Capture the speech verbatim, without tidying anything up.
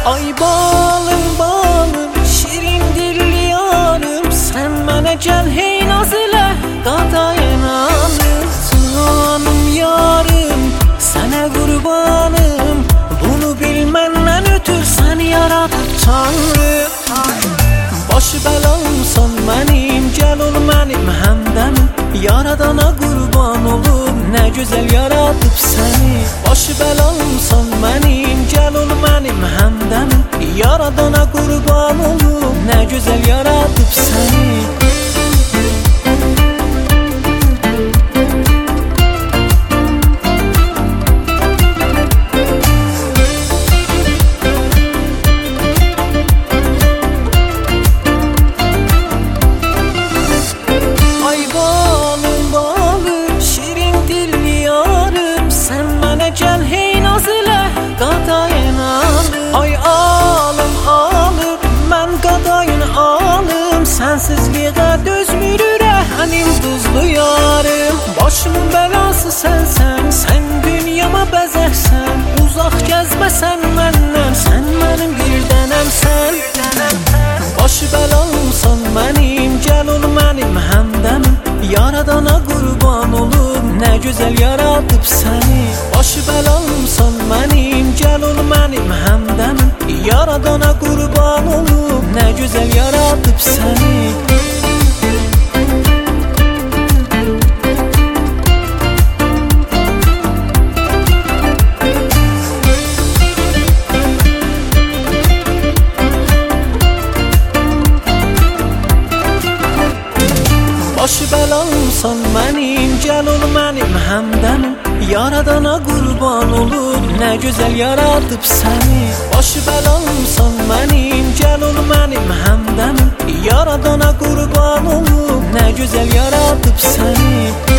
Ay balım balım, şirin dilli yarım, sen mənə gəl hey naz elə, qadayananım. Canım yarım, sənə qurbanım, bunu bilməndən ötür sən yaradıb Tanrım. Başı bəlamsan mənim, gəl ol mənim həmdəmim, yaradana qurban olum, nə gözəl yaradıb səni. Başı bəlamsan mənim, gəl ol mənim həmdəmim, yaradana qurban olum, nə gözəl yaradıb səni. Ay alım alım, mən qadayın alım, sənsizliyə dözmür ürəyim duzlu yarım. Başımın bəlası sənsən, sən dünyama bəzəksən, uzaq gəzməsən məndən, sən mənim bir dənəmsən. Başı bəlamsan mənim, gəl ol mənim həmdəmim, yaradana qurban olum, nə gözəl yaradıb səni. Başı bəlamsan mənim, gəl ol mənim həmdəmim, yaradana qurban olum, nə gözəl yaradıb səni. Başı bəlamsan mənim, gəl ol mənim həmdəmim, yaradana qurban olub, nə gözəl yaradıb səni. Başı bəlamsan mənim, gəl ol mənim həmdəmim, yaradana qurban olub, nə gözəl yaradıb səni.